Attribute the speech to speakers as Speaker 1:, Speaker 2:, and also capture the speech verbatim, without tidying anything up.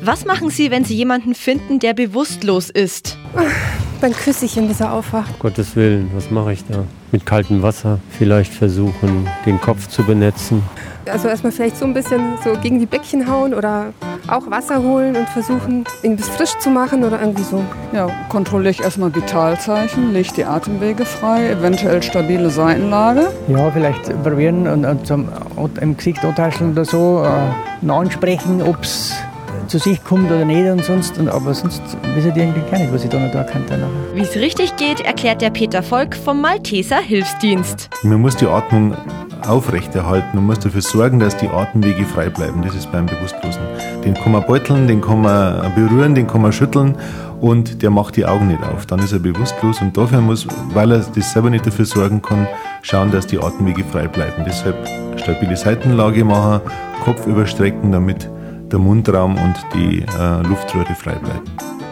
Speaker 1: Was machen Sie, wenn Sie jemanden finden, der bewusstlos ist?
Speaker 2: Dann küsse ich ihn, bis er aufwacht.
Speaker 3: Um Gottes Willen, was mache ich da? Mit kaltem Wasser vielleicht versuchen, den Kopf zu benetzen.
Speaker 2: Also erstmal vielleicht so ein bisschen so gegen die Bäckchen hauen oder auch Wasser holen und versuchen, ihn bis frisch zu machen oder irgendwie so.
Speaker 4: Ja, kontrolliere ich erstmal Vitalzeichen, lege die Atemwege frei, eventuell stabile Seitenlage.
Speaker 5: Ja, vielleicht probieren und, und zum, im Gesicht antasten oder so, äh, ansprechen, ob es zu sich kommt oder nicht und sonst, aber sonst wissen die eigentlich gar nicht, was ich da noch da kann.
Speaker 1: Wie es richtig geht, erklärt der Peter Volk vom Malteser Hilfsdienst.
Speaker 6: Man muss die Atmung aufrechterhalten und muss dafür sorgen, dass die Atemwege frei bleiben. Das ist beim Bewusstlosen. Den kann man beuteln, den kann man berühren, den kann man schütteln und der macht die Augen nicht auf. Dann ist er bewusstlos und dafür muss, weil er das selber nicht dafür sorgen kann, schauen, dass die Atemwege frei bleiben. Deshalb stabile Seitenlage machen, Kopf überstrecken, damit der Mundraum und die äh, Luftröhre frei bleiben.